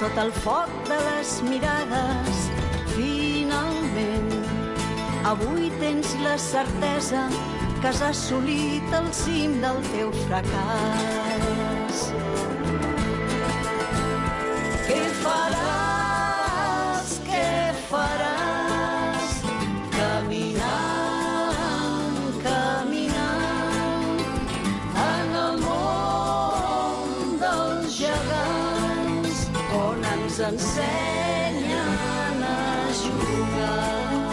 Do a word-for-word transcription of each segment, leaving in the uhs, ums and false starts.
sota el foc de les mirades. Finalment, avui tens la certesa que has assolit el cim del teu fracàs. Què faràs, què faràs? Caminant, caminant en el món dels gegants on ens ensenyen a jugar.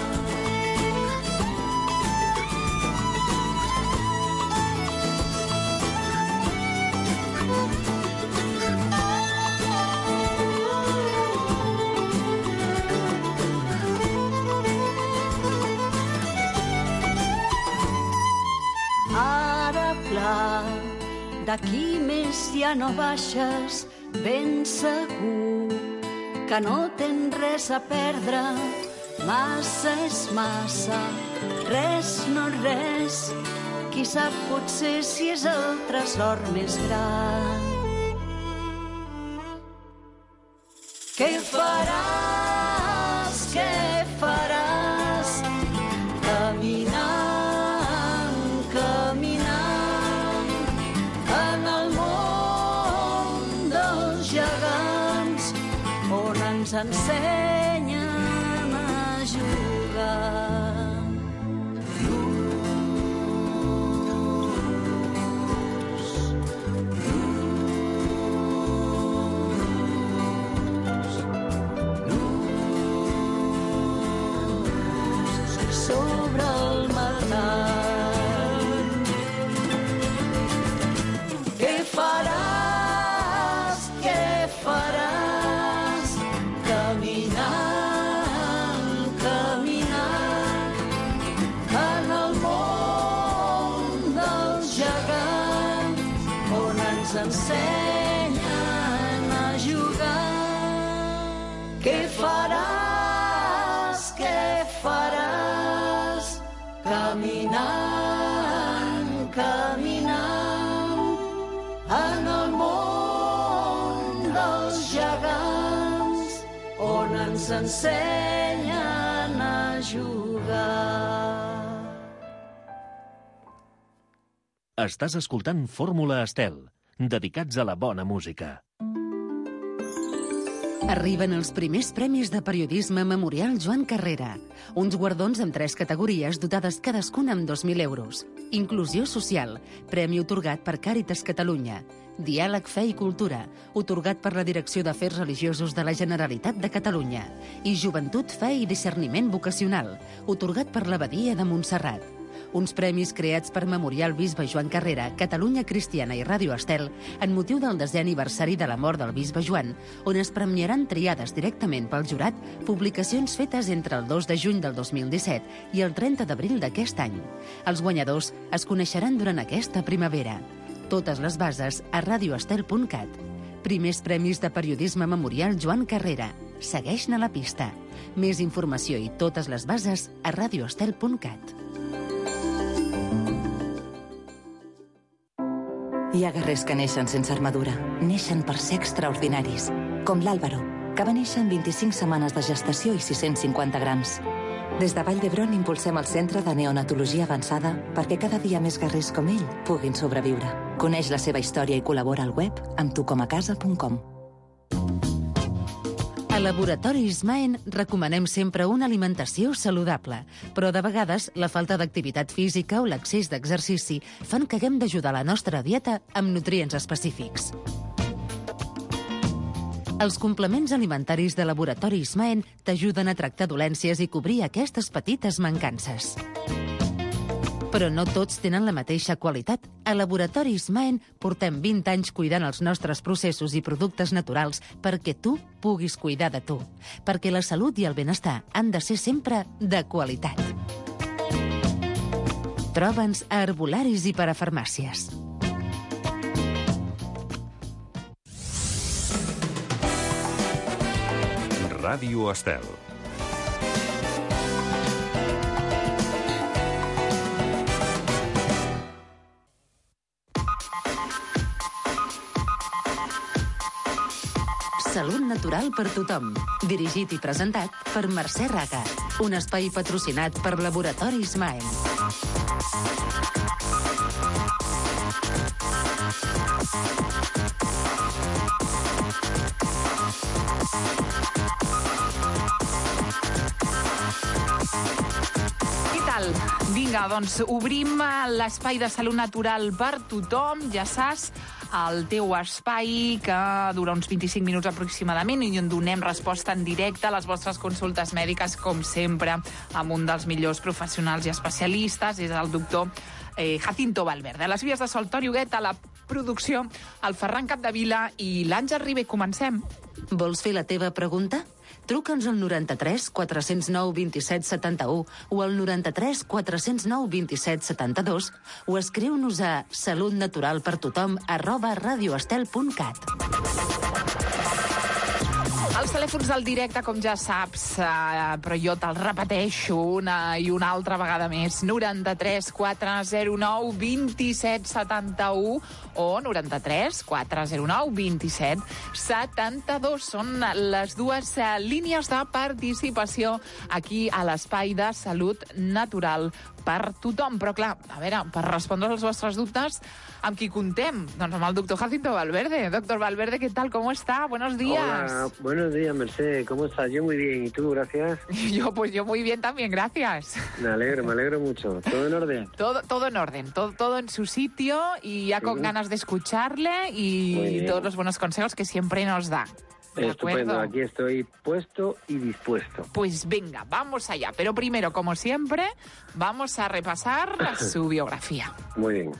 D'aquí més ja no baixes, ben segur que no tens res a perdre. Massa és massa, res no és res. Qui sap potser si és el tresor més gran. Què faràs, què faràs? Caminar ens ensenyen a jugar. Luz, luz, luz sobre el metall. Què faràs, què faràs? Ensenyen a jugar. Què faràs, què faràs? Caminant, caminant en el món dels gegants on ens ensenyen a jugar. Estàs escoltant Fórmula Estel, dedicats a la bona música. Arriben els primers premis de periodisme Memorial Joan Carrera. Uns guardons amb tres categories dotades cadascuna amb dos mil euros. Inclusió social, premi otorgat per Càritas Catalunya. Diàleg, fe i cultura, otorgat per la Direcció d'Afers Religiosos de la Generalitat de Catalunya. I Joventut, fe i discerniment vocacional, otorgat per l'Abadia de Montserrat. Uns premis creats per Memorial Bisbe Joan Carrera, Catalunya Cristiana i Ràdio Estel en motiu del desè aniversari de la mort del Bisbe Joan, on es premiaran triades directament pel jurat publicacions fetes entre el dos de juny del dos mil disset i el trenta d'abril d'aquest any. Els guanyadors es coneixeran durant aquesta primavera. Totes les bases a radioestel punt cat. Primers premis de periodisme Memorial Joan Carrera. Segueix-ne la pista. Més informació i totes les bases a radioestel punt cat. Hi ha guerrers que neixen sense armadura. Neixen per ser extraordinaris. Com l'Àlvaro, que va néixer en vint-i-cinc setmanes de gestació i sis-cents cinquanta grams. Des de Vall d'Hebron impulsem el Centre de Neonatologia Avançada perquè cada dia més guerrers com ell puguin sobreviure. Coneix la seva història i col·labora al web amb tu com a casa punt com. A Laboratoris Maen recomanem sempre una alimentació saludable, però de vegades la falta d'activitat física o l'excés d'exercici fan que haguem d'ajudar la nostra dieta amb nutrients específics. Els complements alimentaris de Laboratoris Maen t'ajuden a tractar dolències i cobrir aquestes petites mancances. Però no tots tenen la mateixa qualitat. A Laboratoris Maen portem vint anys cuidant els nostres processos i productes naturals perquè tu puguis cuidar de tu. Perquè la salut i el benestar han de ser sempre de qualitat. Troba'ns a herbolaris i parafarmàcies. Ràdio Estel. Salut natural per tothom. Dirigit i presentat per Mercè Raga. Un espai patrocinat per Laboratoris Maem. Què tal? Vinga, doncs obrim l'espai de salut natural per tothom. Ja saps, el teu espai que dura uns vint-i-cinc minuts aproximadament i on donem resposta en directe a les vostres consultes mèdiques, com sempre, amb un dels millors professionals i especialistes, és el doctor eh, Jacinto Valverde. A les vies de Sol Toni Huguet, a la producció, el Ferran Capdevila i l'Àngel Ribé. Comencem. Vols fer la teva pregunta? Truca'ns al noranta-tres quatre zero nou dos set set u o al noranta-tres quatre zero nou dos set set dos o escriu-nos a salutnaturalpertothom arroba radioestel punt cat. Els telèfons del directe, com ja saps, eh, però jo te'l repeteixo una i una altra vegada més. noranta-tres quatre zero nou dos set set u o noranta-tres quatre zero nou dos set set dos. Són les dues eh, línies de participació aquí a l'Espai de Salut Natural per tothom. Però, clar, a veure, per respondre als vostres dubtes, amb qui contem? Doncs amb el doctor Jacinto Valverde. Doctor Valverde, ¿qué tal? ¿Cómo está? Buenos días. Hola, buenos días, Merced. ¿Cómo estás? Yo muy bien. ¿Y tú? Gracias. Yo, pues yo muy bien también, gracias. Me alegro, me alegro mucho. ¿Todo en orden? Todo, todo en orden, todo, todo en su sitio y ya con uh-huh. ganas de escucharle y todos los buenos consejos que siempre nos da. ¿De Estupendo, acuerdo? Aquí estoy puesto y dispuesto. Pues venga, vamos allá. Pero primero, como siempre, vamos a repasar su biografía. Muy bien.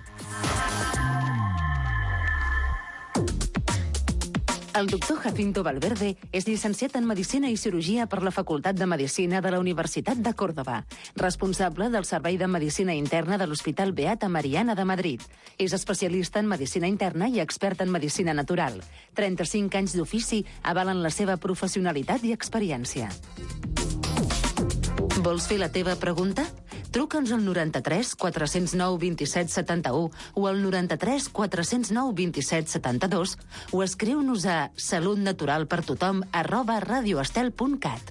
El doctor Jacinto Valverde és llicenciat en Medicina i Cirurgia per la Facultat de Medicina de la Universitat de Còrdova, responsable del Servei de Medicina Interna de l'Hospital Beata Mariana de Madrid. És especialista en Medicina Interna i expert en Medicina Natural. trenta-cinc anys d'ofici avalen la seva professionalitat i experiència. Vols fer la teva pregunta? Truca'ns al noranta-tres quatre zero nou dos set set u o al noranta-tres quatre zero nou dos set set dos o escriu-nos a salutnaturalpertothom arroba radioestel punt cat.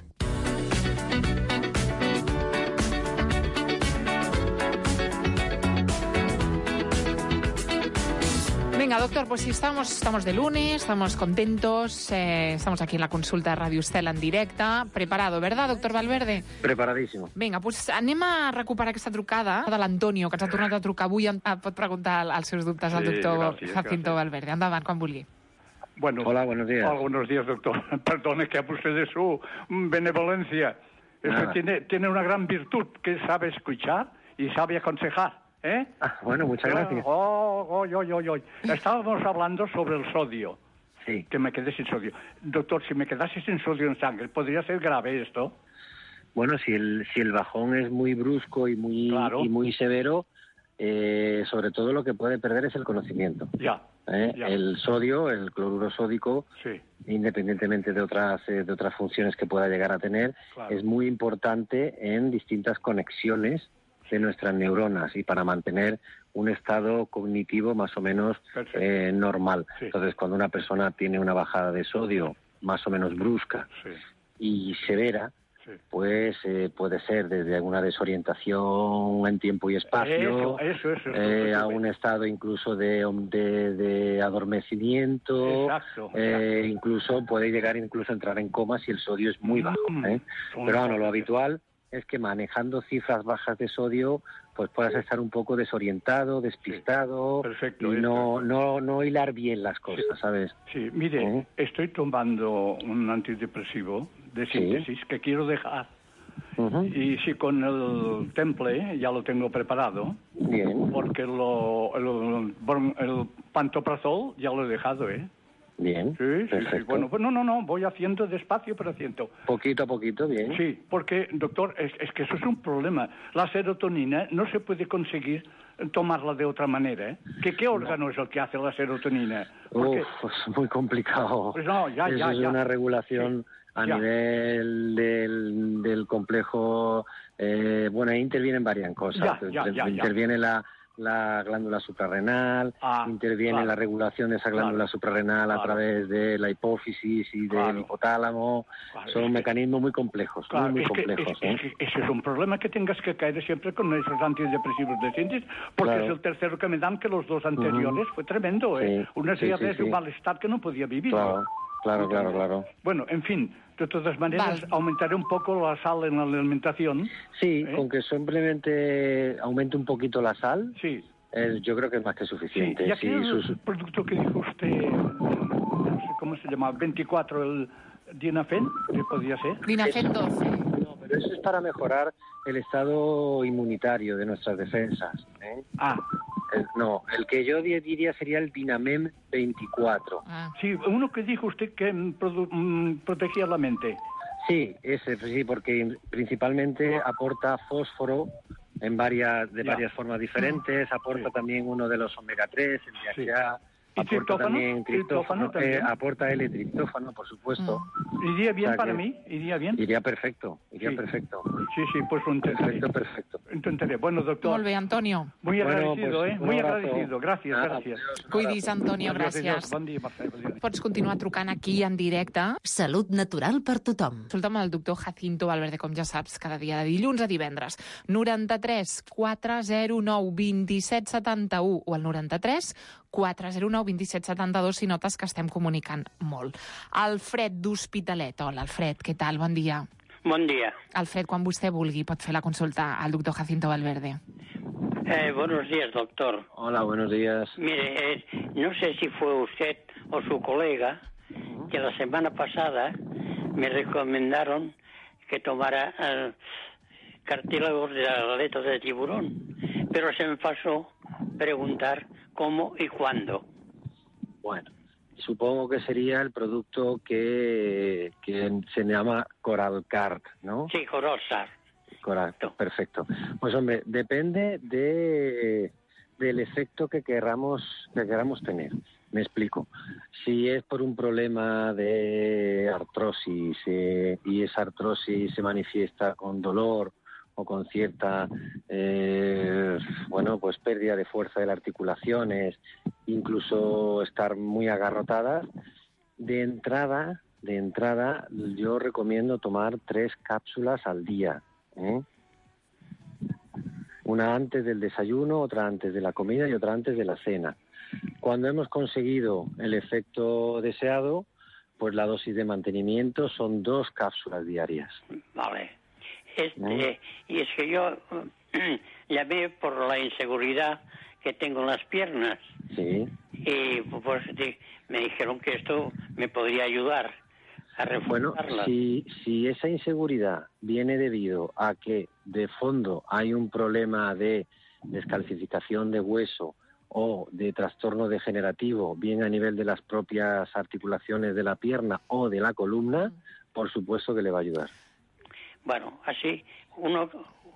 Venga, doctor, pues sí, estamos, estamos de lunes, estamos contentos, eh, estamos aquí en la consulta de Radio Estel en directe. Preparado, ¿verdad, doctor Valverde? Preparadísimo. Vinga, doncs anem a recuperar aquesta trucada de l'Antonio, que ens ha tornat a trucar avui. Pot preguntar els seus dubtes al Sí, doctor gràcies, Jacinto gràcies. Valverde. Endavant, quan vulgui. Bueno, Hola, buenos días. Hola, buenos días, doctor. Perdone que abuse de su benevolencia. Es que tiene, tiene una gran virtud, que sabe escuchar y sabe aconsejar. ¿Eh? Ah, bueno, muchas gracias. Oh, oh, oh, oh, oh. Estábamos hablando sobre el sodio. Sí. Que me quedé sin sodio. Doctor, si me quedase sin sodio en sangre, ¿podría ser grave esto? Bueno, si el, si el bajón es muy brusco y muy, Claro. y muy severo, eh, sobre todo lo que puede perder es el conocimiento. Ya. ¿Eh? ya. El sodio, el cloruro sódico, Sí. independientemente de otras eh, de otras funciones que pueda llegar a tener, Claro. es muy importante en distintas conexiones de nuestras neuronas y para mantener un estado cognitivo más o menos eh, normal. Sí. Entonces, cuando una persona tiene una bajada de sodio más o menos brusca Sí. y severa, Sí. pues eh, puede ser desde alguna desorientación en tiempo y espacio, Eso, eso, eso, eh, eso, a un estado incluso de, de, de adormecimiento, Exacto, eh, exacto. incluso puede llegar incluso a entrar en coma si el sodio es muy bajo. Mm, ¿eh? son Pero bueno, lo cosas. habitual es que manejando cifras bajas de sodio, pues puedas estar un poco desorientado, despistado, Perfecto, y eso, no, eso. no, no hilar bien las cosas, ¿sabes? Sí, mire, ¿Eh? estoy tomando un antidepresivo de Sí. síntesis que quiero dejar. Ujú. Y si con el temple ya lo tengo preparado, Bien, porque lo, el, bron- el pantoprazol ya lo he dejado, ¿eh? bien, Sí, sí, sí. perfecto. Bueno, pues no, no, no, voy haciendo despacio, pero haciendo. Poquito a poquito, bien. Sí, porque, doctor, es, es que eso es un problema. La serotonina no se puede conseguir tomarla de otra manera, ¿eh? ¿Qué, qué órgano es el que hace la serotonina? Porque, Uf, pues muy complicado. Pues no, ya, Eso ya, es ya. una regulación Sí, a ya. nivel del, del complejo. Eh, bueno, ahí intervienen varias cosas. Ya, ya, ya, ya. Interviene la, la glándula suprarrenal, ah, interviene claro. en la regulación de esa glándula Claro. suprarrenal Claro. a través de la hipófisis y Claro. del hipotálamo. Claro, Son es que- mecanismos muy complejos, Claro, muy, muy es que, complejos. es, ¿eh? es que ese es un problema que tengas que caer siempre con esos antidepresivos decentes, porque Claro. es el tercero que me dan, que los dos anteriores Ujú. fue tremendo, ¿eh? Sí, Unas sí, días sí, de sí. un malestar que no podía vivir. Claro, claro, claro, claro. Bueno, en fin, de todas maneras, Val. aumentaré un poco la sal en la alimentación. Sí, ¿Eh? con que simplemente aumente un poquito la sal, Sí. eh, yo creo que es más que Sí, suficiente. y aquí Sí, el sus- producto que dijo usted, no sé cómo se llama, veinticuatro, el Dinafen, que podía ser. Dinafen doce. No, pero eso es para mejorar el estado inmunitario de nuestras defensas. ¿eh? Ah, El- no, el que yo di- diría sería el Dinamem veinticuatro. Ah. sí, uno que dijo usted que mm, produ- mm, protegía la mente. Sí, ese, sí, porque principalmente aporta fósforo en varias de Ya. varias formas diferentes, aporta Sí. también uno de los omega tres, el Sí. D H A, ¿Y aporta triptófano? también ¿Triptófano triptófano, también? eh, aporta L-triptófano, por supuesto. ¿Iría bien O sea para que- mí? ¿Iría bien? Iría perfecto, iría Sí. perfecto. Sí, sí, pues lo intentaré. Perfecto, perfecto. Intentaré. Bueno, doctor, Molt bé, Antonio. muy Bueno, agradecido, pues, ¿eh? un Muy abrazo. agradecido. Gracias, Ah, gracias. adiós, un Cuidis, abrazo. Antonio, Adiós, adiós. gràcies. Bon dia, Marcel. Adiós. Pots continuar trucant aquí en directe. Salut natural per tothom. Consulta'm el doctor Jacinto Valverde, com ja saps, cada dia de dilluns a divendres. noranta-tres quatre zero nou dos set set u o el noranta-tres quatre zero nou dos set set dos si notes que estem comunicant molt. Alfred d'Hospitalet. Hola, Alfred, què tal? Bon dia. Buen día. Alfred, quan vostè vulgui, pot fer la consulta al doctor Jacinto Valverde. Eh, buenos días, doctor. Hola, buenos días. Mire, eh, no sé si fue usted o su colega que la semana pasada me recomendaron que tomara eh, cartílagos de la aleta de tiburón, pero se me pasó preguntar cómo y cuándo. Bueno, supongo que sería el producto que, que se llama Coralcart, ¿no? Sí, Corosar. Correcto, perfecto. Pues hombre, depende de del efecto que queramos que queramos tener. Me explico. Si es por un problema de artrosis eh, y esa artrosis se manifiesta con dolor o con cierta, eh, bueno, pues pérdida de fuerza de las articulaciones, incluso estar muy agarrotadas, de entrada, de entrada, yo recomiendo tomar tres cápsulas al día. ¿eh? Una antes del desayuno, otra antes de la comida y otra antes de la cena. Cuando hemos conseguido el efecto deseado, pues la dosis de mantenimiento son dos cápsulas diarias. Vale. Este, ¿Eh? Y es que yo eh, llamé por la inseguridad que tengo en las piernas Sí. y pues di- me dijeron que esto me podría ayudar a Bueno, reforzarlas. si, si esa inseguridad viene debido a que de fondo hay un problema de descalcificación de hueso o de trastorno degenerativo, bien a nivel de las propias articulaciones de la pierna o de la columna, por supuesto que le va a ayudar. Bueno, así uno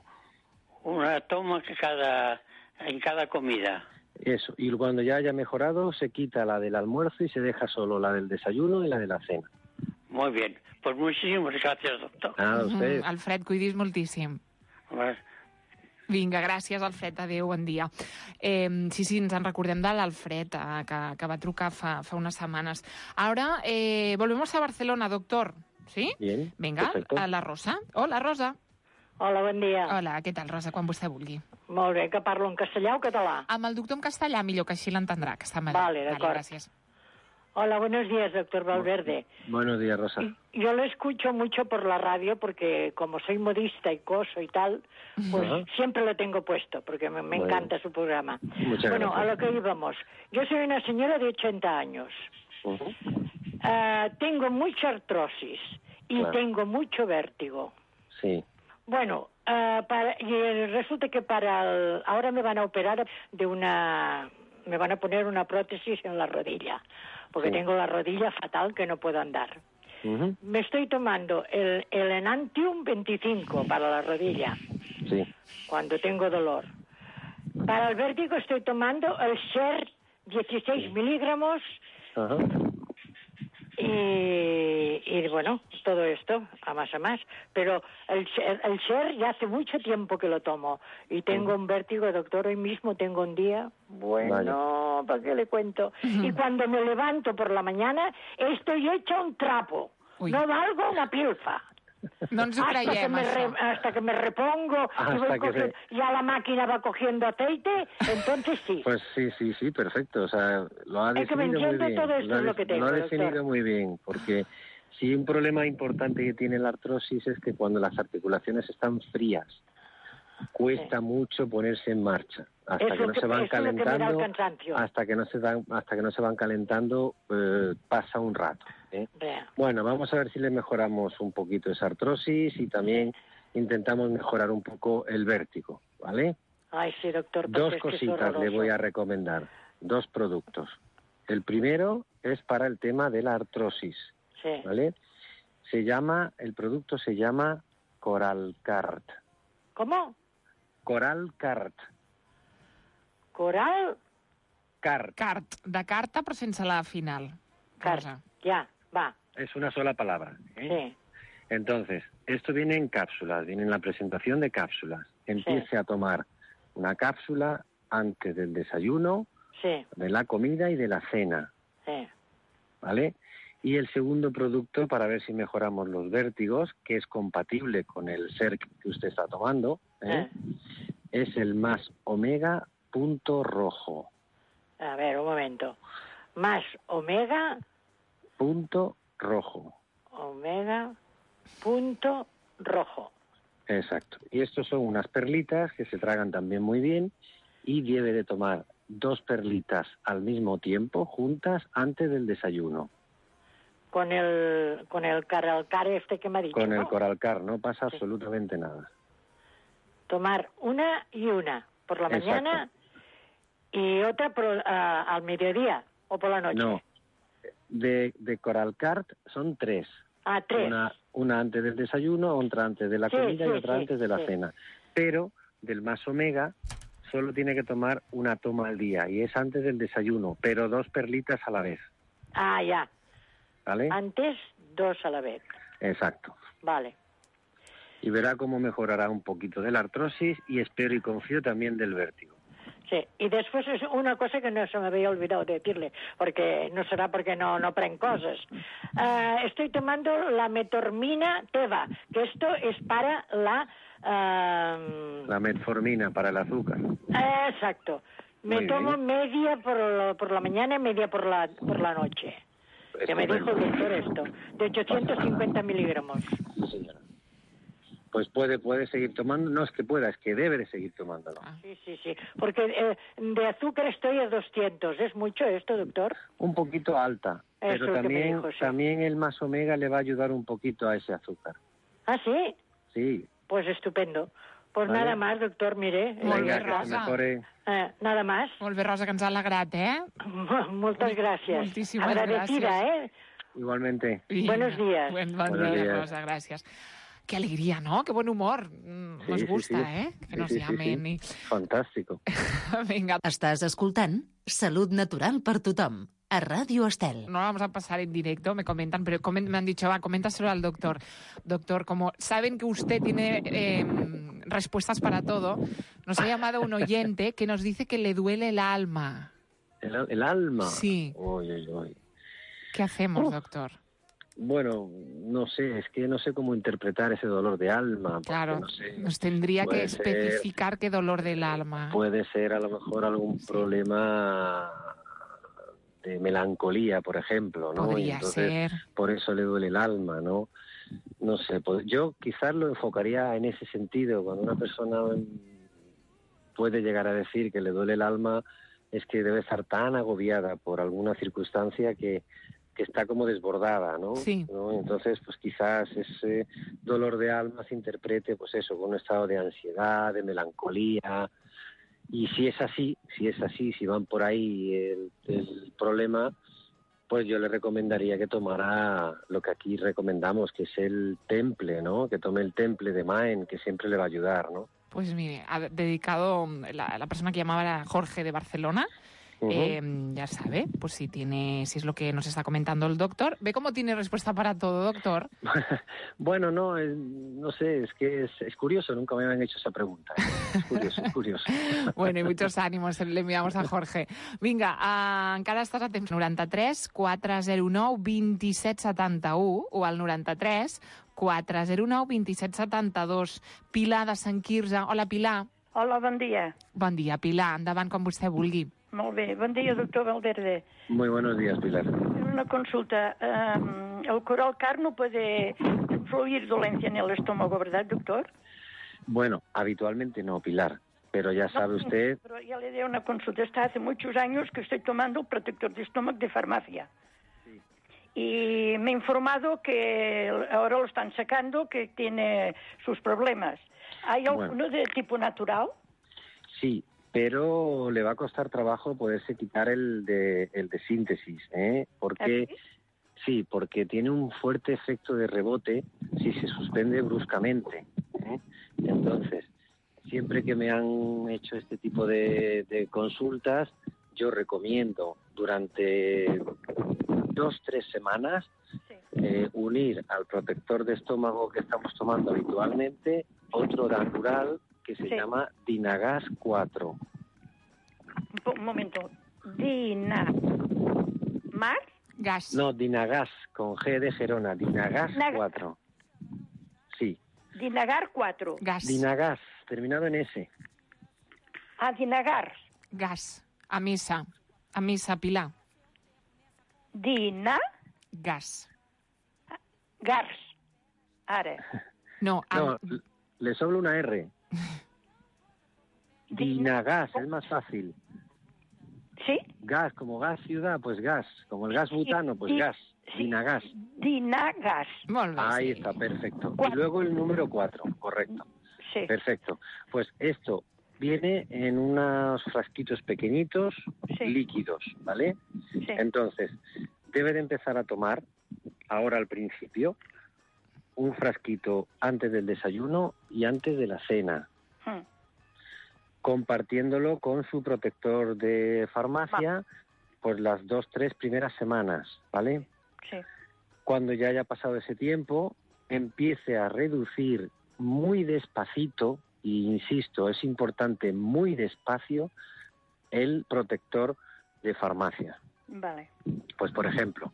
una toma que cada en cada comida. Eso, y cuando ya haya mejorado, se quita la del almuerzo y se deja solo la del desayuno y la de la cena. Muy bien. Pues muchísimas gracias, doctor. Nada, usted. Mm, Alfred, cuidis moltíssim. Pues, Vinga, gràcies, Alfred. Adéu, bon dia. Eh, sí, sí, ens en recordem de l'Alfred, eh, que, que va trucar fa, fa unes setmanes. Ara, eh, volvemos a Barcelona, doctor. ¿Sí? Bien, Vinga, perfecto. a la Rosa. Hola, Rosa. Hola, bon dia. Hola, què tal, Rosa, quan vostè vulgui. Molt bé, que parlo en castellà o català? Amb el doctor en castellà, millor, que així l'entendrà, que està mal. Vale, d'acord. gràcies. Hola, buenos días, doctor Valverde. Buenos días, Rosa. Yo lo escucho mucho por la radio porque como soy modista y coso y tal, pues Ajá. siempre lo tengo puesto porque me, me Bueno. encanta su programa. Muchas bueno, a gracias. lo que íbamos. Yo soy una señora de ochenta años. Ujú. Ah, tengo mucha artrosis y Claro. tengo mucho vértigo. Sí. Bueno, ah, para, y eh, resulta que para el- ahora me van a operar de una, me van a poner una prótesis en la rodilla, porque Sí. tengo la rodilla fatal que no puedo andar. Ujú. Me estoy tomando el, el Enantium veinticinco para la rodilla, Sí. cuando tengo dolor. Para el vértigo estoy tomando el Share dieciséis miligramos Ajá. y, y bueno, todo esto, a más a más. Pero el, el Sher ya hace mucho tiempo que lo tomo y tengo un vértigo, doctor, hoy mismo tengo un día, bueno, ¿para qué le cuento? Uh-huh. Y cuando me levanto por la mañana estoy hecha un trapo, Uy. no valgo una pilfa. No ens ho hasta creiem, que me això. Re, hasta que me repongo y voy cogiendo, se... ya la máquina va cogiendo aceite, entonces sí. Pues sí, sí, sí, perfecto. O sea, lo ha definido es que me entiendo muy bien. todo esto lo, ha, es lo que tengo, lo ha definido doctor. muy bien, porque si un problema importante que tiene la artrosis es que cuando las articulaciones están frías, cuesta sí. mucho ponerse en marcha. Hasta eso que no que, se van calentando, que hasta que no se van, hasta que no se van calentando, eh, pasa un rato. ¿eh? Bueno, vamos a ver si le mejoramos un poquito esa artrosis y también intentamos mejorar un poco el vértigo, ¿vale? Ay, sí, doctor. Dos cositas le voy a recomendar, dos productos. El primero es para el tema de la artrosis, sí. ¿vale? Se llama, el producto se llama Coralcart. ¿Cómo? Coralcart. Coral? Cart. Cart, de carta però sense la final. Cart, ya, va. Es una sola palabra. ¿eh? Sí. Entonces, esto viene en cápsulas, viene en la presentación de cápsulas. Empiece sí. a tomar una cápsula antes del desayuno, sí. de la comida y de la cena. Sí. ¿Vale? Y el segundo producto, para ver si mejoramos los vértigos, que es compatible con el Ser que usted está tomando, ¿eh? Sí. es el Más Omega Punto Rojo. A ver, un momento. Más Omega... Punto Rojo. Omega Punto Rojo. Exacto. Y estos son unas perlitas que se tragan también muy bien y debe de tomar dos perlitas al mismo tiempo, juntas, antes del desayuno. Con el con el Coralcar este que me ha dicho, Con ¿no? el Coralcar, no pasa sí. absolutamente nada. Tomar una y una por la Exacto. mañana y otra por, uh, al mediodía o por la noche. No, de, de Coralcart son tres. Ah, tres. Una, una antes del desayuno, otra antes de la sí, comida sí, y otra sí, antes de la sí. cena. Pero del Más Omega solo tiene que tomar una toma al día y es antes del desayuno, pero dos perlitas a la vez. Ah, ya. ¿Vale? Antes, dos a la vez. Exacto. Vale. Y verá cómo mejorará un poquito de la artrosis y espero y confío también del vértigo. Sí, y después es una cosa que no se me había olvidado decirle, porque no será porque no, no pren cosas. Uh, estoy tomando la metformina Teva, que esto es para la... Uh... La metformina, para el azúcar. Uh, exacto. Me Muy tomo bien. media por, por la mañana y media por la, por la noche. Estupendo. Que me dijo el doctor esto, de ochocientos cincuenta miligramos. Sí, señora. Pues puede puede seguir tomando, no es que pueda, es que debe de seguir tomándolo. Sí, sí, sí, porque eh, de azúcar estoy a doscientos, ¿es mucho esto, doctor? Un poquito alta, Eso pero también, dijo, sí. también el Más Omega le va a ayudar un poquito a ese azúcar. ¿Ah, sí? Sí. Pues estupendo. Pues vale. Nada más, doctor, mire. Molt Venga, bé, Rosa. Mejore. Eh, nada más. Molt bé, Rosa, que ens ha alegrat, eh? Moltes gràcies. Moltíssimes Agradecida, gràcies. ¿eh? Igualmente. Y... Buenos días. Buen, buen Buenos día, días. Rosa, gracias. Qué alegría, ¿no? Qué buen humor. Sí, Nos sí, gusta, sí. ¿eh? Que sí, nos sí, llamen. Sí, I... Fantástico. Venga. Estàs escoltant Salut Natural per tothom, a Radio Estel. No vamos a pasar en directo, me comentan, pero coment, me han dicho, va, coméntaselo al doctor. Doctor, como saben que usted tiene eh, respuestas para todo, nos ha llamado un oyente que nos dice que le duele el alma. ¿El, el alma? Sí. Uy, uy, uy. ¿Qué hacemos, Uf. doctor? Bueno, no sé, es que no sé cómo interpretar ese dolor de alma. Claro, no sé, nos tendría que ser, especificar qué dolor del alma. Puede ser a lo mejor algún sí. problema de melancolía, por ejemplo, ¿no? Podría Entonces, ser. Por eso le duele el alma, ¿no? No sé, pues yo quizás lo enfocaría en ese sentido. Cuando una persona puede llegar a decir que le duele el alma, es que debe estar tan agobiada por alguna circunstancia que que está como desbordada, ¿no? Sí. ¿no? Entonces, pues quizás ese dolor de alma se interprete, pues eso, con un estado de ansiedad, de melancolía. Y si es así, si es así, si van por ahí el, el problema, pues yo le recomendaría que tomara lo que aquí recomendamos, que es el Temple, ¿no? Que tome el Temple de Maen, que siempre le va a ayudar, ¿no? Pues mire, ha dedicado, la, la persona que llamaba era Jorge de Barcelona, Uh-huh. Eh, ya sabe, pues si tiene, si es lo que nos está comentando el doctor. ¿Ve cómo tiene respuesta para todo, doctor? Bueno, no, es, no sé, es que es, es curioso, nunca me habían hecho esa pregunta. ¿eh? Es curioso, es curioso. Bueno, y muchos ánimos le enviamos a Jorge. Vinga, uh, encara estàs a temps. noranta-tres quatre zero nou dos set setanta u o al noranta-tres quatre zero nou dos set setanta dos. Pilar de Sant Quirze. Hola, Pilar. Hola, bon dia. Bon dia, Pilar. Endavant com vostè vulgui. Molt bé. Bon dia, doctor Valverde. Muy buenos días, Pilar. Una consulta. Um, el coral car no puede influir dolencia en el estómago, ¿verdad, doctor? Bueno, habitualmente no, Pilar. Pero ya sabe no, usted... Pero ya le di una consulta. Está hace muchos años que estoy tomando protector de estómago de farmacia. Sí. Y me he informado que ahora lo están sacando, que tiene sus problemas. ¿Hay alguno bueno. de tipo natural? Sí, pero le va a costar trabajo poderse quitar el de, el de síntesis, ¿eh? Porque... ¿Ah, sí? Sí, porque tiene un fuerte efecto de rebote si se suspende bruscamente, ¿eh? Entonces, siempre que me han hecho este tipo de, de consultas, yo recomiendo durante dos, tres semanas sí. eh, unir al protector de estómago que estamos tomando habitualmente otro natural que se sí. llama Dinagas cuatro. Un momento. Dinagas. Gas. No, Dinagas, con G de Gerona. Dinagas Naga. cuatro. Sí. Dinagar cuatro. Gas. Dinagas, terminado en S. Ah, Dinagar. Gas. A misa. A misa, Pilar. Dina... Gas. Gars. Ara. No, a... no, le sobra una R. Dinagas, es más fácil. ¿Sí? Gas, como gas ciudad, pues gas. Como el gas butano, pues sí, gas. Sí. Dinagas. Dinagas. Molt bé, Ahí sí. está, perfecto. ¿Cuál? Y luego el número cuatro, correcto. Sí. Perfecto. Pues esto viene en unos frasquitos pequeñitos, sí. líquidos, ¿vale? Sí. Entonces, debe de empezar a tomar, ahora al principio, un frasquito antes del desayuno y antes de la cena. Hmm. Compartiéndolo con su protector de farmacia, pues las dos, tres primeras semanas, ¿vale? Sí. Cuando ya haya pasado ese tiempo, empiece a reducir muy despacito, y insisto, es importante, muy despacio, el protector de farmacia. Vale. Pues, por ejemplo,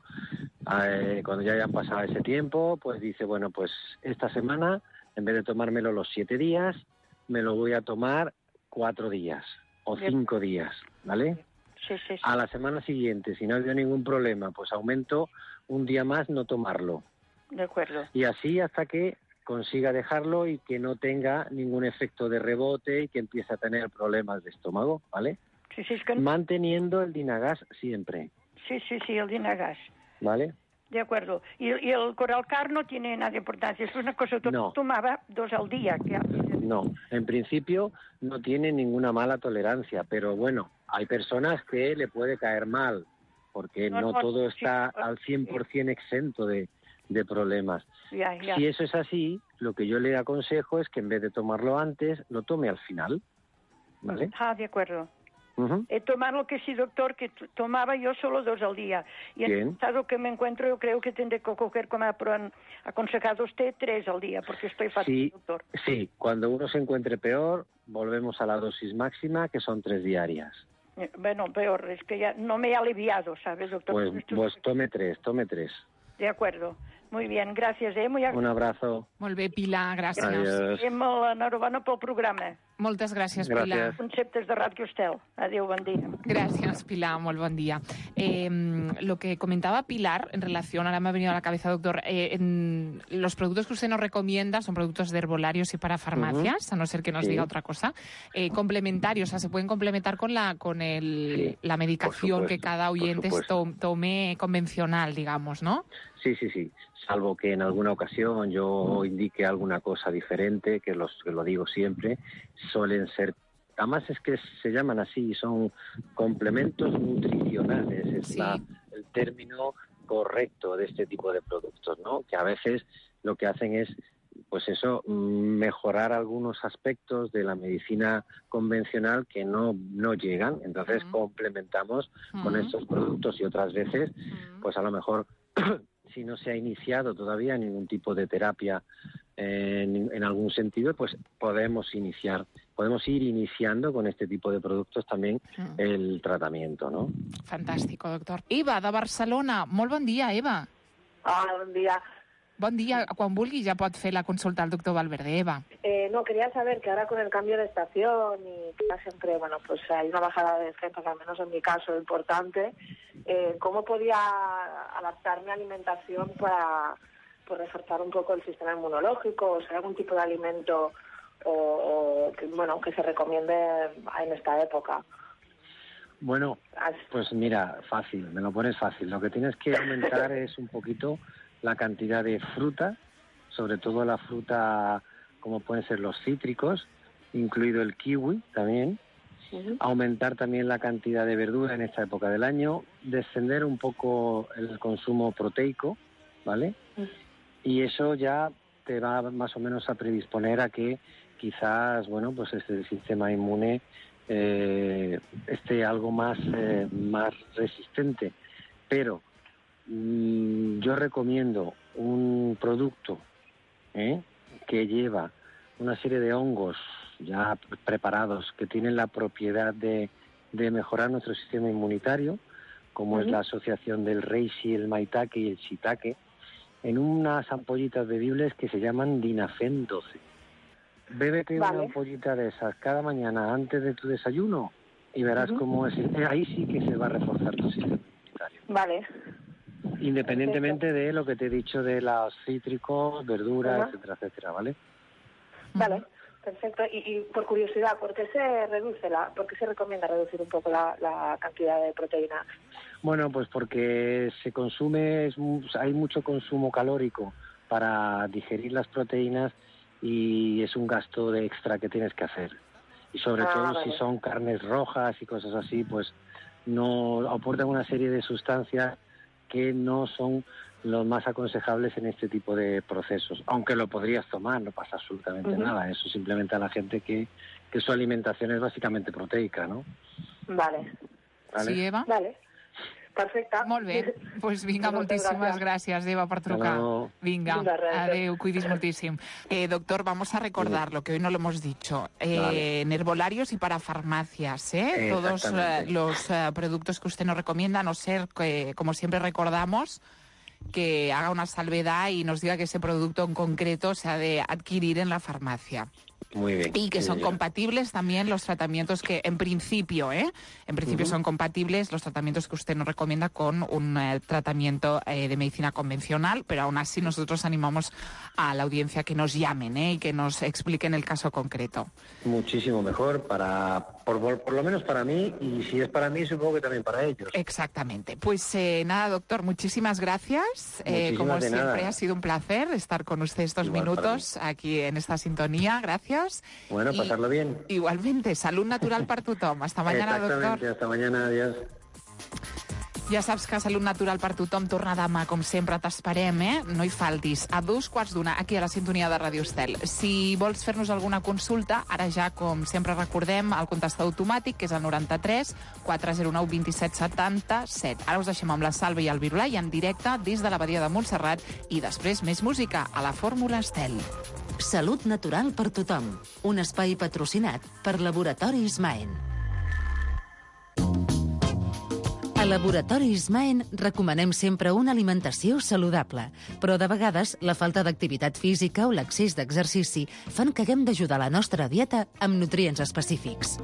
eh, cuando ya hayan pasado ese tiempo, pues dice, bueno, pues esta semana, en vez de tomármelo los siete días, me lo voy a tomar cuatro días o cinco días, ¿vale? Sí, sí, sí. A la semana siguiente, si no ha habido ningún problema, pues aumento un día más no tomarlo. De acuerdo. Y así hasta que consiga dejarlo y que no tenga ningún efecto de rebote y que empiece a tener problemas de estómago, ¿vale? Sí, sí, es que... Manteniendo el Dinagas siempre. Sí, sí, sí, el Dinagas. ¿Vale? De acuerdo. Y, y el Coralcar no tiene nada de importancia. Es una cosa que no. tomaba dos al día. Que... No, en principio no tiene ninguna mala tolerancia, pero bueno, hay personas que le puede caer mal, porque no, no, no todo está sí, al cien por ciento exento de, de problemas. Ya, ya. Si eso es así, lo que yo le aconsejo es que en vez de tomarlo antes, lo tome al final. ¿Vale? Ah, de acuerdo. Uh-huh. He tomado lo que sí, doctor, que t- tomaba yo solo dos al día. Y en el estado que me encuentro, yo creo que tendré que coger, como ha aconsejado usted, tres al día, porque estoy fatal, sí, doctor. Sí, cuando uno se encuentre peor, volvemos a la dosis máxima, que son tres diarias. Eh, bueno, peor, es que ya no me he aliviado, ¿sabes, doctor? Pues, Esto... pues tome tres, tome tres. De acuerdo. Muy bien, gràcies, eh? Muy Un abrazo. Molt bé, Pilar, gràcies. Adiós. I l'enhorabona pel programa. Moltes gràcies, gràcies. Pilar. Conceptes de Ràdio Estel. Adéu, bon dia. Gracias, Pilar, muy buen día. Eh, lo que comentaba Pilar en relación, ahora me ha venido a la cabeza, doctor, eh, en los productos que usted nos recomienda son productos de herbolarios y para farmacias, uh-huh. a no ser que nos sí. diga otra cosa, eh, complementarios, o sea, se pueden complementar con la con el, sí, la medicación supuesto, que cada oyente to- tome convencional, digamos, ¿no? Sí, sí, sí, salvo que en alguna ocasión yo indique alguna cosa diferente, que, los, que lo digo siempre, suelen ser, además es que se llaman así, son complementos nutricionales, es sí. la, el término correcto de este tipo de productos, ¿no? Que a veces lo que hacen es, pues pues eso, mejorar algunos aspectos de la medicina convencional que no, no llegan. Entonces uh-huh. complementamos uh-huh. con estos productos y otras veces, uh-huh. pues a lo mejor, si no se ha iniciado todavía ningún tipo de terapia eh, en, en algún sentido, pues podemos iniciar, podemos ir iniciando con este tipo de productos también uh-huh. el tratamiento, ¿no? Fantàstico, doctor. Eva, de Barcelona. Molt bon dia, Eva. Hola, bon dia. Bon dia. Quan vulgui ja pot fer la consulta al doctor Valverde, Eva. Eh, no, quería saber que ahora con el cambio de estación y que siempre, bueno, pues hay una bajada de defensas, al menos en mi caso, importante, eh, ¿cómo podía adaptar mi alimentación para pues, reforzar un poco el sistema inmunológico? O sea, algún tipo de alimento o, o que, bueno, que se recomiende en esta época. Bueno, pues mira, fácil, me lo pones fácil. Lo que tienes que aumentar es un poquito la cantidad de fruta, sobre todo la fruta como pueden ser los cítricos, incluido el kiwi también. Uh-huh. Aumentar también la cantidad de verdura en esta época del año, descender un poco el consumo proteico, ¿vale? Uh-huh. Y eso ya te va más o menos a predisponer a que quizás, bueno, pues este sistema inmune eh, esté algo más, eh, más resistente. Pero mmm, yo recomiendo un producto ¿eh? que lleva una serie de hongos ya preparados que tienen la propiedad de, de mejorar nuestro sistema inmunitario, como uh-huh. es la asociación del reishi, el maitake y el shiitake, en unas ampollitas bebibles que se llaman Dinafen doce. Bébete vale. una ampollita de esas cada mañana antes de tu desayuno y verás uh-huh. cómo es. Ahí sí que se va a reforzar tu sistema inmunitario. Vale. Independientemente Perfecto. de lo que te he dicho de los cítricos, verduras, uh-huh. etcétera, etcétera, ¿vale? Vale. Perfecto. Y, y por curiosidad, ¿por qué se reduce la, por qué se recomienda reducir un poco la, la cantidad de proteína? Bueno, pues porque se consume, es, hay mucho consumo calórico para digerir las proteínas y es un gasto de extra que tienes que hacer. Y sobre ah, todo vale. si son carnes rojas y cosas así, pues no aportan una serie de sustancias que no son los más aconsejables en este tipo de procesos. Aunque lo podrías tomar, no pasa absolutamente uh-huh. nada. Eso simplemente a la gente que, que su alimentación es básicamente proteica, ¿no? Vale. ¿Vale? Sí, Eva? Vale. Perfecte. Molt bé. Doncs pues vinga, moltíssimes gràcies, Eva, per trucar. Hello. Vinga, adeu, cuidis muchísimo. Eh, doctor, vamos a recordar lo que hoy no lo hemos dicho. Eh, vale. En herbolarios y para farmacias, ¿eh? Todos eh, los eh, productos que usted nos recomienda, a no ser que, como siempre recordamos, que haga una salvedad y nos diga que ese producto en concreto se ha de adquirir en la farmacia. Muy bien. Y que son bien. compatibles también los tratamientos que, en principio, ¿eh? En principio uh-huh. son compatibles los tratamientos que usted nos recomienda con un eh, tratamiento eh, de medicina convencional, pero aún así nosotros animamos a la audiencia que nos llamen, ¿eh? Y que nos expliquen el caso concreto. Muchísimo mejor, para por, por lo menos para mí, y si es para mí, supongo que también para ellos. Exactamente. Pues eh, nada, doctor, muchísimas gracias. Eh, como siempre, nada. Ha sido un placer estar con usted estos Igual minutos aquí en esta sintonía. Gracias. Bueno, y, pasarlo bien. Igualmente, salud natural per tothom. Hasta mañana, doctor. Hasta mañana, adiós. Ja saps que Salut Natural per tothom torna demà, com sempre t'esperem, eh? No hi faltis. A dos quarts d'una, aquí a la sintonia de Ràdio Estel. Si vols fer-nos alguna consulta, ara ja, com sempre recordem, el contestador automàtic, que és el noranta-tres quatre zero nou dos set setanta set. Ara us deixem amb la Salva i el Virulai en directe des de la Badia de Montserrat i després més música a la Fórmula Estel. Salut Natural per tothom. Un espai patrocinat per Laboratoris Maen. A Laboratoris Maen recomanem sempre una alimentació saludable, però de vegades la falta d'activitat física o l'excés d'exercici fan que haguem d'ajudar la nostra dieta amb nutrients específics.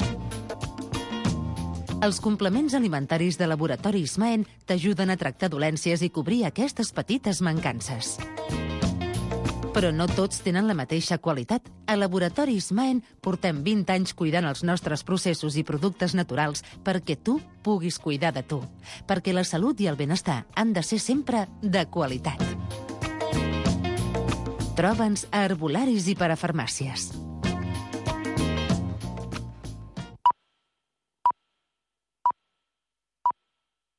Els complements alimentaris de Laboratoris Maen t'ajuden a tractar dolències i cobrir aquestes petites mancances. Però no tots tenen la mateixa qualitat. A Laboratoris Maen portem vint anys cuidant els nostres processos i productes naturals perquè tu puguis cuidar de tu. Perquè la salut i el benestar han de ser sempre de qualitat. Troba'ns a herbolaris i parafarmàcies.